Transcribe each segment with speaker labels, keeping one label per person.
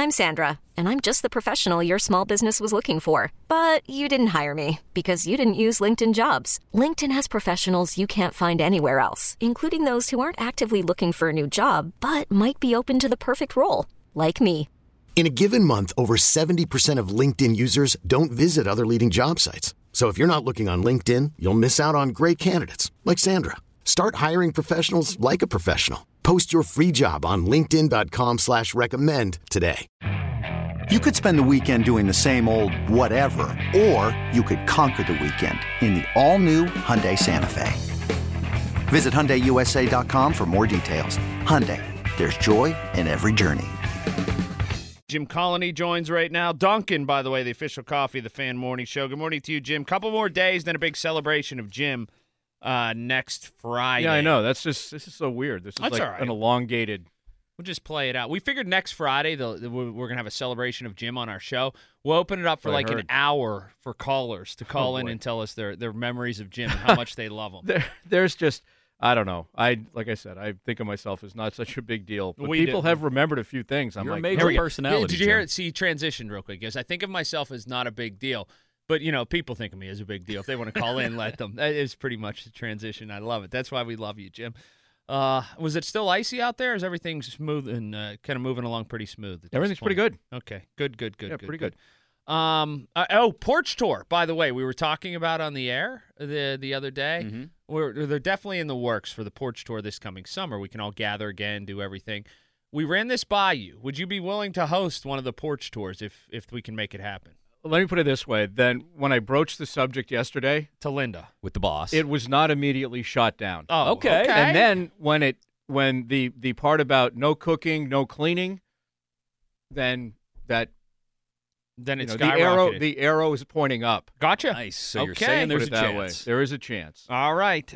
Speaker 1: I'm Sandra, and I'm just the professional your small business was looking for. But you didn't hire me because you didn't use LinkedIn Jobs. LinkedIn has professionals you can't find anywhere else, including those who aren't actively looking for a new job, but might be open to the perfect role, like me.
Speaker 2: In a given month, over 70% of LinkedIn users don't visit other leading job sites. So if you're not looking on LinkedIn, you'll miss out on great candidates like Sandra. Start hiring professionals like a professional. Post your free job on linkedin.com/recommend today.
Speaker 3: You could spend the weekend doing the same old whatever, or you could conquer the weekend in the all-new Hyundai Santa Fe. Visit HyundaiUSA.com for more details. Hyundai, there's joy in every journey.
Speaker 4: Jim Colony joins right now. Duncan, by the way, the official coffee of the Fan Morning Show. Good morning to you, Jim. Couple more days, then a big celebration of Jim next Friday.
Speaker 5: Yeah, I know. This is so weird. This is
Speaker 4: That's
Speaker 5: like
Speaker 4: all right.
Speaker 5: an elongated.
Speaker 4: We'll just play it out. We figured next Friday we're going to have a celebration of Jim on our show. We'll open it up for an hour for callers to call in and tell us their memories of Jim and how much they love him.
Speaker 5: There's just, I don't know. Like I said, I think of myself as not such a big deal. But people have remembered a few things. I'm
Speaker 6: You're
Speaker 5: like,
Speaker 6: a major personality.
Speaker 4: Did you hear it? See, he transitioned real quick. Because I think of myself as not a big deal. But, people think of me as a big deal. If they want to call in, let them. That is pretty much the transition. I love it. That's why we love you, Jim. Was it still icy out there? Or is everything smooth and kind of moving along pretty smooth?
Speaker 5: Everything's pretty good.
Speaker 4: Okay, good.
Speaker 5: Yeah, pretty good.
Speaker 4: Porch tour, by the way, we were talking about on the air the other day.
Speaker 6: Mm-hmm.
Speaker 4: They're definitely in the works for the porch tour this coming summer. We can all gather again, do everything. We ran this by you. Would you be willing to host one of the porch tours if we can make it happen?
Speaker 5: Let me put it this way. Then when I broached the subject yesterday
Speaker 4: To Linda.
Speaker 6: With the boss.
Speaker 5: it was not immediately shot down.
Speaker 4: Oh,
Speaker 6: okay.
Speaker 5: And then when the part about no cooking, no cleaning, then
Speaker 4: it's
Speaker 5: the arrow is pointing up.
Speaker 4: Gotcha.
Speaker 6: Nice. So you're
Speaker 4: Okay.
Speaker 6: saying there's
Speaker 5: Put
Speaker 6: a
Speaker 5: it that
Speaker 6: chance.
Speaker 5: way. There is a chance.
Speaker 4: All right.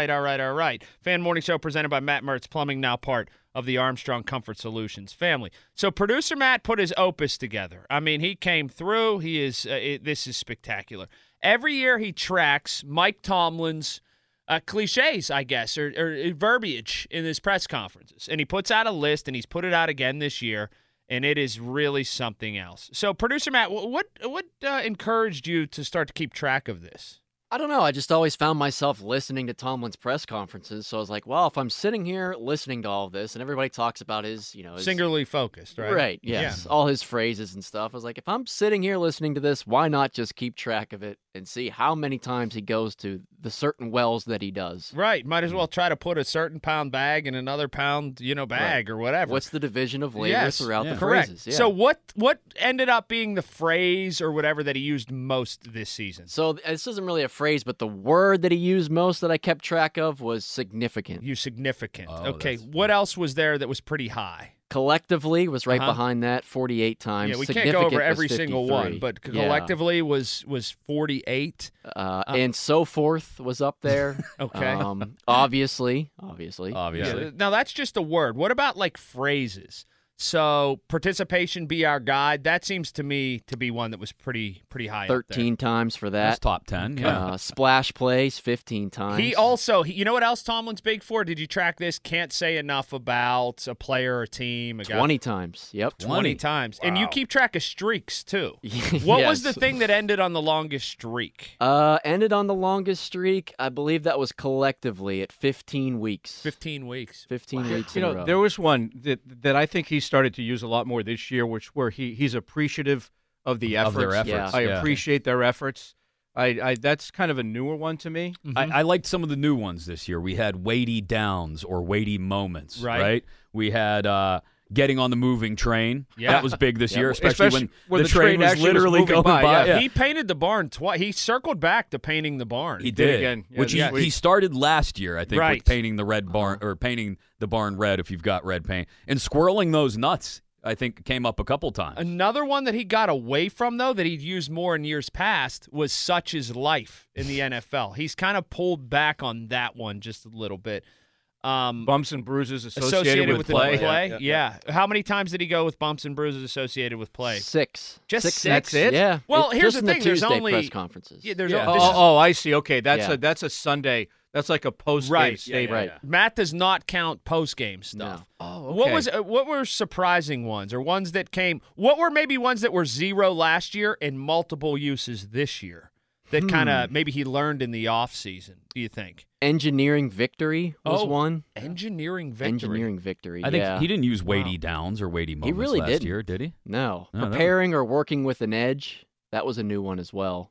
Speaker 4: Fan Morning Show presented by Matt Mertz Plumbing, now part of the Armstrong Comfort Solutions family. So producer Matt put his opus together. I mean, he came through. He is. This is spectacular. Every year he tracks Mike Tomlin's cliches, I guess, or verbiage in his press conferences, and he puts out a list, and he's put it out again this year. And it is really something else. So, producer Matt, what encouraged you to start to keep track of this?
Speaker 7: I don't know. I just always found myself listening to Tomlin's press conferences. So I was like, well, if I'm sitting here listening to all of this and everybody talks about his,
Speaker 4: Singularly focused, right?
Speaker 7: Right, yes.
Speaker 4: Yeah.
Speaker 7: All his phrases and stuff. I was like, if I'm sitting here listening to this, why not just keep track of it and see how many times he goes to the certain wells that he does?
Speaker 4: Right. Might as well try to put a certain pound bag in another pound, bag or whatever.
Speaker 7: What's the division of labor throughout the
Speaker 4: correct.
Speaker 7: phrases? Yeah.
Speaker 4: So what ended up being the phrase or whatever that he used most this season?
Speaker 7: So this isn't really a phrase, but the word that he used most that I kept track of was significant.
Speaker 4: Significant.
Speaker 6: Oh,
Speaker 4: okay.
Speaker 6: that's-
Speaker 4: What else was there that was pretty high?
Speaker 7: Collectively was right behind that, 48 times.
Speaker 4: Yeah, we can't
Speaker 7: Significant
Speaker 4: go over every
Speaker 7: was
Speaker 4: single
Speaker 7: 53.
Speaker 4: one, but
Speaker 7: Yeah.
Speaker 4: collectively was 48.
Speaker 7: And so forth was up there.
Speaker 4: Okay.
Speaker 7: Obviously.
Speaker 4: Yeah, now that's just a word. What about like phrases? So participation be our guide. That seems to me to be one that was pretty high.
Speaker 7: 13 times for that.
Speaker 6: That's top 10. Yeah.
Speaker 7: Splash plays 15 times.
Speaker 4: He also, you know what else Tomlin's big for? Did you track this? Can't say enough about a player or team.
Speaker 7: 20 times. Yep.
Speaker 4: 20 times.
Speaker 6: Wow.
Speaker 4: And you keep track of streaks too. What was the
Speaker 7: Yes.
Speaker 4: thing that ended on the longest streak?
Speaker 7: Ended on the longest streak. I believe that was collectively at 15 weeks.
Speaker 4: 15 weeks.
Speaker 7: 15 weeks in a row.
Speaker 5: There was one that I think he started to use a lot more this year, where he's appreciative of the efforts.
Speaker 6: Of their efforts.
Speaker 7: Yeah.
Speaker 5: I
Speaker 6: yeah.
Speaker 5: appreciate their efforts. That's kind of a newer one to me.
Speaker 6: I liked some of the new ones this year. We had weighty downs or weighty moments, right? We had getting on the moving train.
Speaker 4: Yeah.
Speaker 6: That was big this year,
Speaker 5: Especially
Speaker 6: when
Speaker 5: the
Speaker 6: the train was
Speaker 5: actually
Speaker 6: literally
Speaker 5: moving
Speaker 6: going by.
Speaker 5: Yeah.
Speaker 4: He painted the barn twice. He circled back to painting the barn.
Speaker 6: He
Speaker 5: did
Speaker 6: did
Speaker 5: again. Yeah,
Speaker 6: which
Speaker 5: this week.
Speaker 6: he started last year, I think,
Speaker 4: Right.
Speaker 6: with painting the red barn or painting the barn red if you've got red paint, and swirling those nuts. I think came up a couple times.
Speaker 4: Another one that he got away from, though, that he'd used more in years past was Such Is Life in the NFL. He's kind of pulled back on that one just a little bit.
Speaker 5: Bumps and bruises associated with
Speaker 4: the
Speaker 5: play.
Speaker 4: Yeah. How many times did he go with bumps and bruises associated with play?
Speaker 7: 6.
Speaker 4: Just
Speaker 7: six.
Speaker 4: six?
Speaker 5: That's it?
Speaker 7: Yeah.
Speaker 4: Well, here's
Speaker 7: just
Speaker 4: the
Speaker 7: in
Speaker 4: thing.
Speaker 7: the
Speaker 4: There's
Speaker 7: Tuesday
Speaker 4: only
Speaker 7: press conferences.
Speaker 4: Yeah, there's
Speaker 6: Yeah.
Speaker 4: this is-
Speaker 5: Oh, I see. Okay,
Speaker 7: Yeah.
Speaker 5: that's a Sunday That's like a post-game statement.
Speaker 7: Right.
Speaker 4: Matt does not count post-game stuff.
Speaker 7: No.
Speaker 5: Oh, okay.
Speaker 4: What were surprising ones, or ones that came? What were maybe ones that were 0 last year and multiple uses this year that kind of maybe he learned in the off season? Do you think?
Speaker 7: Engineering victory was one.
Speaker 4: Engineering victory.
Speaker 7: Engineering victory.
Speaker 6: I think he didn't use weighty downs or weighty moments
Speaker 7: really
Speaker 6: last
Speaker 7: didn't.
Speaker 6: year, did he?
Speaker 7: No.
Speaker 6: No,
Speaker 7: Preparing or working with an edge. That was a new one as well.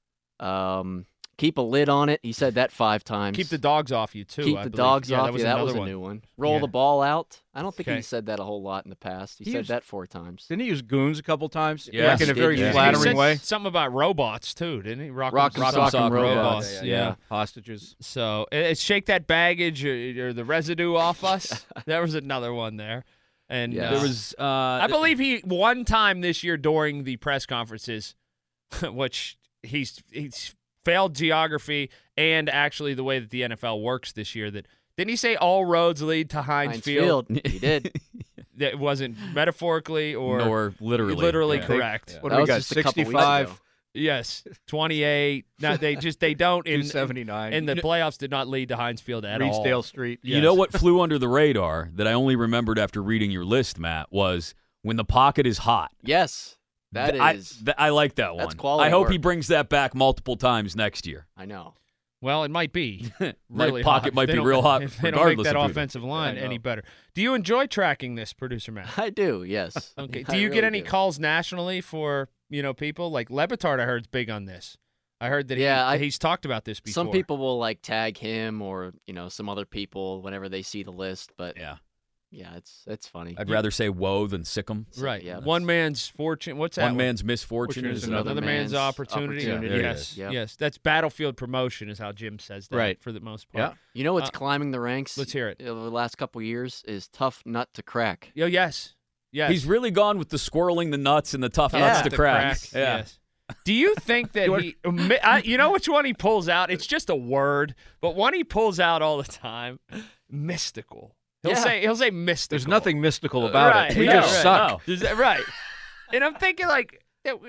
Speaker 6: Yeah.
Speaker 7: Keep a lid on it. He said that 5 times.
Speaker 4: Keep the dogs off you too.
Speaker 7: Keep
Speaker 4: I
Speaker 7: the
Speaker 4: believe.
Speaker 7: dogs
Speaker 4: Yeah,
Speaker 7: off you. That was a
Speaker 4: one.
Speaker 7: new one. Roll the ball out. I don't think
Speaker 4: Okay.
Speaker 7: he said that a whole lot in the past. He said that 4 times.
Speaker 5: Didn't he use goons a couple times?
Speaker 6: Yeah.
Speaker 5: Like in a very
Speaker 7: He did, yeah.
Speaker 5: flattering
Speaker 4: He said
Speaker 5: way.
Speaker 4: something about robots too, didn't he?
Speaker 7: Rock 'em, sock 'em, robots.
Speaker 4: Yeah.
Speaker 5: Hostages.
Speaker 4: So shake that baggage or the residue off us. There was another one there, and
Speaker 7: Yeah.
Speaker 6: There was.
Speaker 4: I believe he one time this year during the press conferences, which he's failed geography and actually the way that the NFL works this year. That didn't he say all roads lead to Heinz Field?
Speaker 7: He did.
Speaker 4: That wasn't metaphorically or
Speaker 6: literally. Yeah.
Speaker 4: correct.
Speaker 5: What
Speaker 7: That
Speaker 5: do we
Speaker 7: was
Speaker 5: got?
Speaker 7: just a couple weeks
Speaker 5: 65,
Speaker 7: ago.
Speaker 4: Yes, 28. No, they don't.
Speaker 5: 279.
Speaker 4: And the playoffs did not lead to Heinz Field at all.
Speaker 5: Reedsdale Street.
Speaker 6: You know what flew under the radar that I only remembered after reading your list, Matt, was when the pocket is hot.
Speaker 7: Yes. That is.
Speaker 6: I like that one.
Speaker 7: That's quality
Speaker 6: I hope
Speaker 7: work.
Speaker 6: he brings that back multiple times next year.
Speaker 7: I know.
Speaker 4: Well, it might be
Speaker 6: My
Speaker 4: really
Speaker 6: pocket
Speaker 4: hot.
Speaker 6: might
Speaker 4: They
Speaker 6: be
Speaker 4: don't-
Speaker 6: real hot
Speaker 4: if they don't
Speaker 6: regardless
Speaker 4: make that
Speaker 6: of who-
Speaker 4: offensive line
Speaker 5: Yeah, I know.
Speaker 4: any better. Do you enjoy tracking this, producer Matt?
Speaker 7: I do, yes.
Speaker 4: Okay.
Speaker 7: I
Speaker 4: Do you
Speaker 7: really
Speaker 4: get any
Speaker 7: do.
Speaker 4: calls nationally for people like Levitard? I heard is big on this. I heard that he's talked about this before.
Speaker 7: Some people will tag him or some other people whenever they see the list, but yeah, it's funny.
Speaker 6: I'd rather say woe than sick 'em.
Speaker 4: Right.
Speaker 7: Yeah,
Speaker 4: one man's fortune. What's that?
Speaker 6: One man's misfortune
Speaker 5: Fortune
Speaker 6: is
Speaker 5: is
Speaker 6: another.
Speaker 4: Another man's opportunity.
Speaker 6: Yeah, there it
Speaker 4: Yes.
Speaker 6: is.
Speaker 7: Yep.
Speaker 4: Yes. That's battlefield promotion is how Jim says that
Speaker 5: Right.
Speaker 4: for the most part.
Speaker 5: Yeah.
Speaker 7: You know what's climbing the ranks?
Speaker 4: Let's hear it.
Speaker 7: Over the last couple of years is tough nut to crack.
Speaker 4: Oh, yes. Yes.
Speaker 6: He's really gone with the squirreling the nuts and the tough
Speaker 7: Yeah.
Speaker 6: nuts to crack. Yeah.
Speaker 4: Yes. Do you think that you know which one he pulls out? It's just a word, but one he pulls out all the time, mystical. He'll say mystical.
Speaker 5: There's nothing mystical about
Speaker 4: right.
Speaker 5: it. We
Speaker 4: No,
Speaker 5: just
Speaker 4: right.
Speaker 5: suck.
Speaker 4: No. Is that right? And I'm thinking do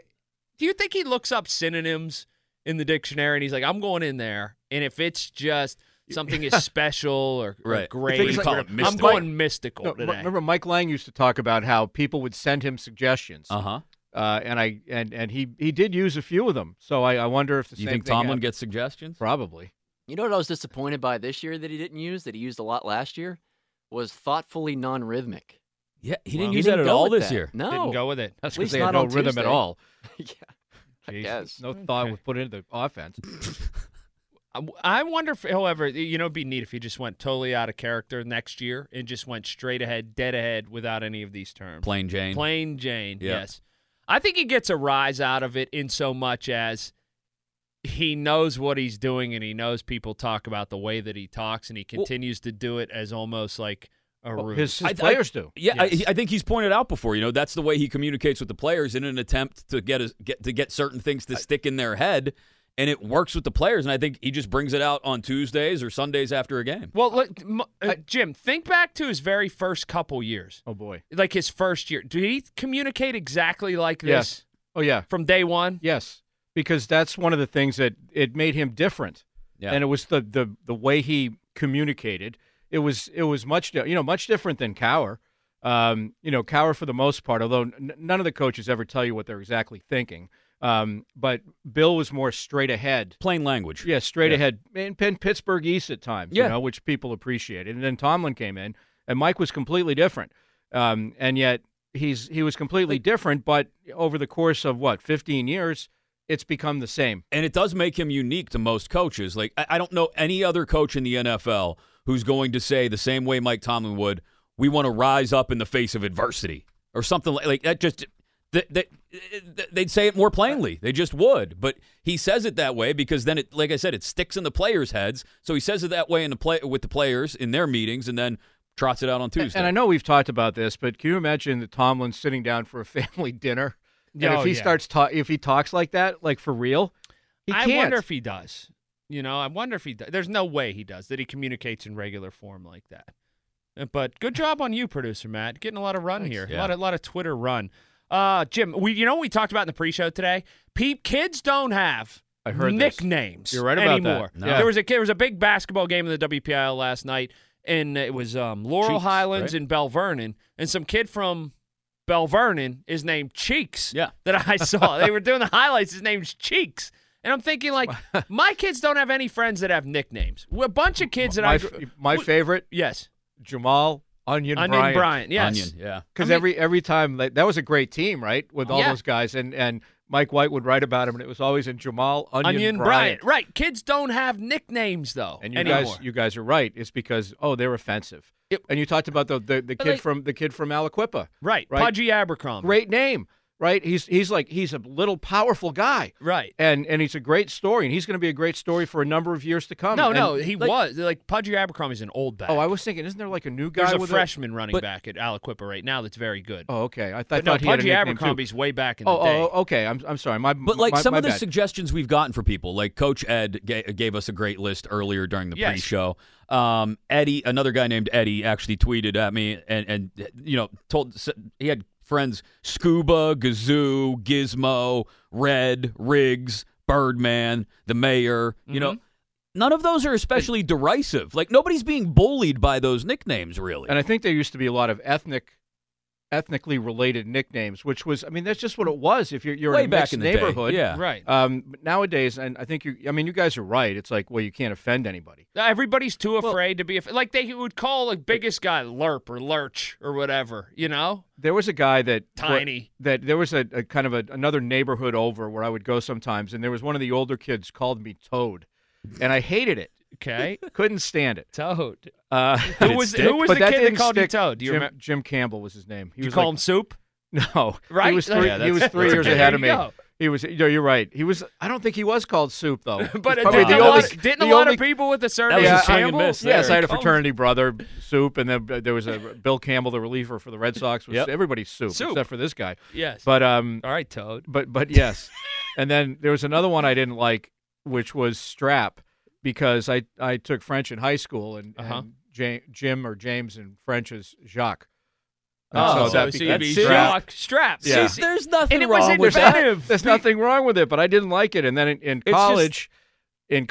Speaker 4: you think he looks up synonyms in the dictionary and he's like, I'm going in there, and if it's just something is special or
Speaker 6: Right.
Speaker 4: great,
Speaker 5: You
Speaker 6: call it
Speaker 4: I'm
Speaker 6: mystical.
Speaker 4: going mystical
Speaker 5: No,
Speaker 4: today.
Speaker 5: remember, Mike Lang used to talk about how people would send him suggestions,
Speaker 6: Uh-huh.
Speaker 5: and he did use a few of them. So I wonder if the
Speaker 6: You
Speaker 5: same
Speaker 6: think
Speaker 5: thing
Speaker 6: Tomlin
Speaker 5: happened.
Speaker 6: gets suggestions?
Speaker 5: Probably.
Speaker 7: You know what I was disappointed by this year that he didn't use, that he used a lot last year? Was thoughtfully non-rhythmic.
Speaker 6: Yeah, he
Speaker 4: Well,
Speaker 6: didn't
Speaker 7: He
Speaker 6: use
Speaker 7: didn't
Speaker 6: that at
Speaker 7: go
Speaker 6: all
Speaker 7: with
Speaker 6: this
Speaker 7: that.
Speaker 6: year.
Speaker 7: No.
Speaker 4: Didn't go with it.
Speaker 5: That's
Speaker 7: At
Speaker 5: because
Speaker 7: least
Speaker 5: they had
Speaker 7: not
Speaker 5: no
Speaker 7: on
Speaker 5: rhythm at
Speaker 7: Tuesday.
Speaker 5: all.
Speaker 7: Yeah, I
Speaker 4: Jesus.
Speaker 7: guess.
Speaker 5: No thought
Speaker 4: Okay.
Speaker 5: was put into the offense.
Speaker 4: I wonder if, however, it'd be neat if he just went totally out of character next year and just went straight ahead, dead ahead, without any of these terms.
Speaker 6: Plain Jane.
Speaker 4: Plain Jane,
Speaker 6: Yeah.
Speaker 4: yes. I think he gets a rise out of it in so much as he knows what he's doing and he knows people talk about the way that he talks, and he continues to do it as almost like a ruse.
Speaker 5: His players do.
Speaker 6: Yeah,
Speaker 4: Yes.
Speaker 6: I think he's pointed out before. That's the way he communicates with the players in an attempt to get certain things to stick in their head, and it works with the players. And I think he just brings it out on Tuesdays or Sundays after a game.
Speaker 4: Well, look, Jim, think back to his very first couple years,
Speaker 5: Oh boy.
Speaker 4: like his first year. Did he communicate exactly like this
Speaker 5: Yes. Oh yeah.
Speaker 4: from day one?
Speaker 5: Yes. Because that's one of the things that it made him different.
Speaker 6: Yeah.
Speaker 5: And it was the way he communicated. It was much different than Cowher. Cowher for the most part, although none of the coaches ever tell you what they're exactly thinking. But Bill was more straight ahead.
Speaker 6: Plain language.
Speaker 5: Yeah, straight ahead. And Pittsburgh East at times,
Speaker 6: Yeah.
Speaker 5: which people appreciated. And then Tomlin came in, and Mike was completely different. And yet he was completely different, but over the course of 15 years, it's become the same.
Speaker 6: And it does make him unique to most coaches. Like, I don't know any other coach in the NFL who's going to say the same way Mike Tomlin would, we want to rise up in the face of adversity or something like that. Just they'd say it more plainly. They just would. But he says it that way because then, like I said, it sticks in the players' heads. So he says it that way with the players in their meetings and then trots it out on Tuesday.
Speaker 5: And I know we've talked about this, but can you imagine that Tomlin sitting down for a family dinner? And if he talks like that, like for real, he can't.
Speaker 4: I wonder if he does. I wonder if he does. There's no way he does, that he communicates in regular form like that. But good job on you, producer Matt. Getting a lot of run here.
Speaker 6: Yeah.
Speaker 4: A lot of Twitter run. Jim, we talked about in the pre-show today? Kids don't have
Speaker 5: I heard
Speaker 4: nicknames.
Speaker 5: You're right about
Speaker 4: anymore.
Speaker 5: that. Yeah.
Speaker 4: There was a big basketball game in the WPIL last night, and it was Laurel
Speaker 5: Cheeks,
Speaker 4: Highlands
Speaker 5: right?
Speaker 4: and Bell Vernon, and some kid from Bell Vernon is named Cheeks.
Speaker 6: Yeah.
Speaker 4: That I saw. They were doing the highlights. His name's Cheeks. And I'm thinking, like, my kids don't have any friends that have nicknames. A bunch of kids that
Speaker 5: my favorite,
Speaker 4: yes,
Speaker 5: Jamal Onion
Speaker 4: Bryant. Yes.
Speaker 6: Onion, yeah.
Speaker 5: Because every time that was a great team, right, with all
Speaker 4: Yeah.
Speaker 5: those guys, and Mike White would write about him, and it was always in Jamal Onion
Speaker 4: Bryant. Right. Kids don't have nicknames though.
Speaker 5: And
Speaker 4: anymore.
Speaker 5: you guys are right. It's because they're offensive.
Speaker 4: Yep.
Speaker 5: And you talked about the kid from Aliquippa.
Speaker 4: Right.
Speaker 5: Right.
Speaker 4: Pudgy Abercrombie.
Speaker 5: Great name. Right, he's a little powerful guy,
Speaker 4: Right.
Speaker 5: and he's a great story, and he's going to be a great story for a number of years to come.
Speaker 4: No,
Speaker 5: And,
Speaker 4: he
Speaker 5: like,
Speaker 4: was. Like, Pudgy Abercrombie's an old back.
Speaker 5: Oh, I was thinking, isn't there like a new guy?
Speaker 4: There's a
Speaker 5: with
Speaker 4: freshman running back at Aliquippa right now that's very good.
Speaker 5: Oh, okay. I
Speaker 4: But
Speaker 5: thought
Speaker 4: no,
Speaker 5: he had a
Speaker 4: Pudgy
Speaker 5: nickname
Speaker 4: Abercrombie's
Speaker 5: too.
Speaker 4: way back in the day.
Speaker 5: Oh, okay. I'm sorry.
Speaker 6: But like some
Speaker 5: my
Speaker 6: of the
Speaker 5: bad.
Speaker 6: suggestions we've gotten for people, like Coach Ed gave us a great list earlier during the
Speaker 4: Yes.
Speaker 6: pre-show. Eddie, another guy named Eddie, actually tweeted at me and told he had friends Scuba, Gazoo, Gizmo, Red, Riggs, Birdman, the Mayor. You know, none of those are especially derisive. Like nobody's being bullied by those nicknames, really.
Speaker 5: And I think there used to be a lot of ethnically related nicknames, which was, I mean, that's just what it was. If you're
Speaker 6: Way
Speaker 5: in a
Speaker 6: back
Speaker 5: mixed
Speaker 6: in the day,
Speaker 5: neighborhood,
Speaker 6: yeah.
Speaker 4: Right.
Speaker 5: But nowadays, and I think you guys are right. It's like, well, you can't offend anybody.
Speaker 4: Everybody's too afraid to be like they would call a biggest guy Lerp or Lurch or whatever, you know?
Speaker 5: There was a guy that
Speaker 4: Tiny.
Speaker 5: that there was a kind of another neighborhood over where I would go sometimes, and there was one of the older kids called me Toad, and I hated it.
Speaker 4: Okay.
Speaker 5: Couldn't stand it.
Speaker 4: Toad.
Speaker 6: Who was
Speaker 4: the kid
Speaker 5: But
Speaker 4: that
Speaker 5: didn't
Speaker 4: called you
Speaker 5: stick.
Speaker 4: Toad? Do you remember?
Speaker 5: Jim Campbell was his name. He
Speaker 4: You
Speaker 5: was
Speaker 4: call
Speaker 5: like,
Speaker 4: him Soup?
Speaker 5: No,
Speaker 4: Right?
Speaker 5: He was three.
Speaker 4: Yeah,
Speaker 5: he was
Speaker 6: that's-
Speaker 5: 3 years
Speaker 4: there
Speaker 5: ahead of
Speaker 4: you
Speaker 5: me.
Speaker 4: go.
Speaker 5: He was. You're right. He was. I don't think he was called Soup though.
Speaker 4: But
Speaker 5: He's probably
Speaker 4: didn't
Speaker 5: the
Speaker 4: a lot
Speaker 5: only-
Speaker 4: of- didn't
Speaker 5: the
Speaker 4: a lot
Speaker 5: only-
Speaker 4: of people with the
Speaker 6: That
Speaker 4: surname
Speaker 6: was a swing and
Speaker 4: Campbell?
Speaker 6: miss there.
Speaker 5: Yes, I had a
Speaker 6: Call him-
Speaker 5: fraternity brother, Soup, and then there was a Bill Campbell, the reliever for the Red Sox. Was
Speaker 6: Yep.
Speaker 5: everybody's Soup,
Speaker 4: Soup.
Speaker 5: except for this guy.
Speaker 4: Yes.
Speaker 5: But
Speaker 4: All right, Toad.
Speaker 5: But yes, and then there was another one I didn't like, which was Strap, because I took French in high school, and Jim or James in French is Jacques. And
Speaker 4: Oh,
Speaker 5: that
Speaker 4: so
Speaker 5: became
Speaker 4: you'd be
Speaker 5: Strap.
Speaker 4: Strap.
Speaker 5: Yeah.
Speaker 4: See,
Speaker 6: There's nothing
Speaker 4: and it was
Speaker 6: wrong with that.
Speaker 4: inventive.
Speaker 5: There's nothing wrong with it, but I didn't like it. And then in
Speaker 4: It's
Speaker 5: college, in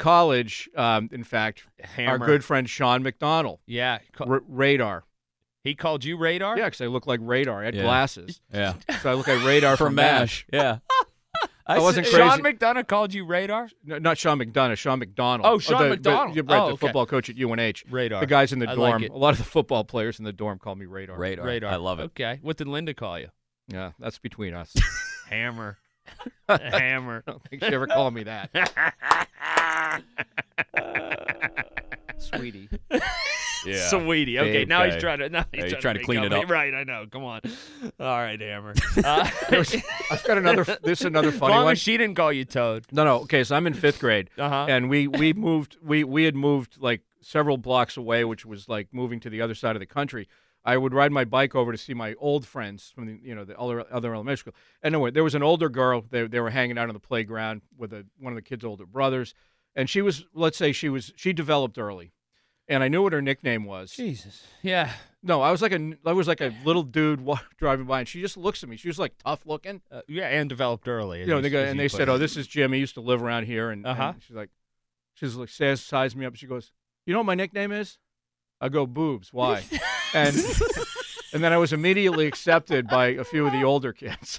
Speaker 5: fact, our
Speaker 4: Hammer.
Speaker 5: good friend Sean McDonald,
Speaker 4: Yeah.
Speaker 5: Radar.
Speaker 4: He called you Radar?
Speaker 5: Yeah, because I look like Radar. I had
Speaker 6: Yeah.
Speaker 5: glasses,
Speaker 6: Yeah.
Speaker 5: so I look like Radar from MASH.
Speaker 6: Yeah.
Speaker 5: I wasn't
Speaker 4: Sean
Speaker 5: crazy.
Speaker 4: McDonough called you Radar?
Speaker 5: No, not Sean McDonough, Sean McDonald.
Speaker 4: Oh, Sean McDonald.
Speaker 5: You're right,
Speaker 4: Oh,
Speaker 5: the
Speaker 4: okay.
Speaker 5: football coach at UNH.
Speaker 4: Radar.
Speaker 5: The guys in the
Speaker 4: I like
Speaker 5: dorm.
Speaker 4: it.
Speaker 5: A lot of the football players in the dorm call me Radar.
Speaker 6: Radar. I love it.
Speaker 4: Okay. What did Linda call you?
Speaker 5: Yeah, that's between us.
Speaker 4: Hammer. Hammer.
Speaker 5: I don't think she ever called me that. Sweetie.
Speaker 6: Yeah.
Speaker 4: Sweetie. Okay,
Speaker 6: Babe
Speaker 4: now
Speaker 6: guy.
Speaker 4: he's trying to. Now he's
Speaker 6: he's trying to
Speaker 4: make
Speaker 6: clean it up.
Speaker 4: Right, I know. Come on. All right, Hammer.
Speaker 5: I've got another. This is another
Speaker 4: As
Speaker 5: funny
Speaker 4: long
Speaker 5: one.
Speaker 4: as she didn't call you Toad.
Speaker 5: No. Okay, so I'm in 5th grade,
Speaker 4: Uh-huh.
Speaker 5: and we moved. We had moved like several blocks away, which was like moving to the other side of the country. I would ride my bike over to see my old friends from the other elementary school. Anyway, there was an older girl. They were hanging out on the playground with one of the kids' older brothers, and she was, let's say, she developed early, and I knew what her nickname was.
Speaker 4: Jesus. Yeah.
Speaker 5: No, I was like a little dude driving by, and she just looks at me. She was like tough looking.
Speaker 4: Yeah, and developed early.
Speaker 5: You know, they said, "Oh, this is Jim. He used to live around here." And she's like, sized me up. She goes, "You know what my nickname is?" I go, "Boobs." Why? and then I was immediately accepted by a few of the older kids.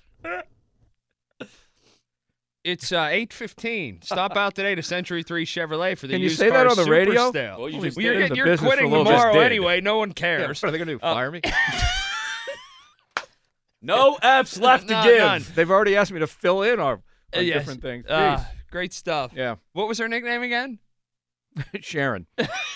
Speaker 4: It's 8:15. Stop out today to Century 3 Chevrolet for the
Speaker 5: Can you
Speaker 4: used
Speaker 5: say
Speaker 4: car
Speaker 5: that on the
Speaker 4: super
Speaker 5: radio?
Speaker 4: sale.
Speaker 6: Well, you just
Speaker 5: You're in the
Speaker 4: You're
Speaker 5: business for a
Speaker 4: quitting
Speaker 5: little bit.
Speaker 4: tomorrow
Speaker 6: Just did.
Speaker 4: anyway. No one
Speaker 5: Yeah,
Speaker 4: cares.
Speaker 5: what are they going to do? Fire me?
Speaker 6: No F's left to
Speaker 4: No,
Speaker 6: give.
Speaker 4: none.
Speaker 5: They've already asked me to fill in on
Speaker 4: Yes.
Speaker 5: different things. Jeez.
Speaker 4: Great stuff.
Speaker 5: Yeah,
Speaker 4: What was her nickname again?
Speaker 5: Sharon.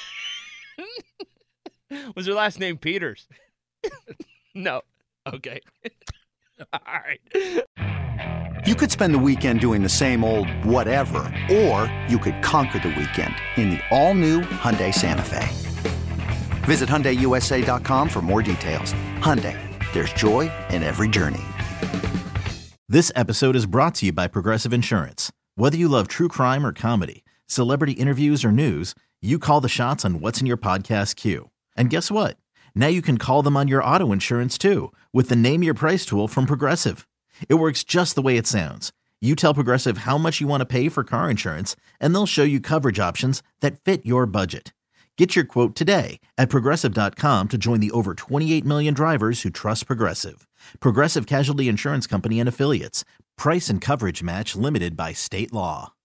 Speaker 4: Was her last name Peters? No. Okay. All right.
Speaker 3: You could spend the weekend doing the same old whatever, or you could conquer the weekend in the all-new Hyundai Santa Fe. Visit HyundaiUSA.com for more details. Hyundai, there's joy in every journey.
Speaker 8: This episode is brought to you by Progressive Insurance. Whether you love true crime or comedy, celebrity interviews or news, you call the shots on what's in your podcast queue. And guess what? Now you can call them on your auto insurance too with the Name Your Price tool from Progressive. It works just the way it sounds. You tell Progressive how much you want to pay for car insurance, and they'll show you coverage options that fit your budget. Get your quote today at Progressive.com to join the over 28 million drivers who trust Progressive. Progressive Casualty Insurance Company and Affiliates. Price and coverage match limited by state law.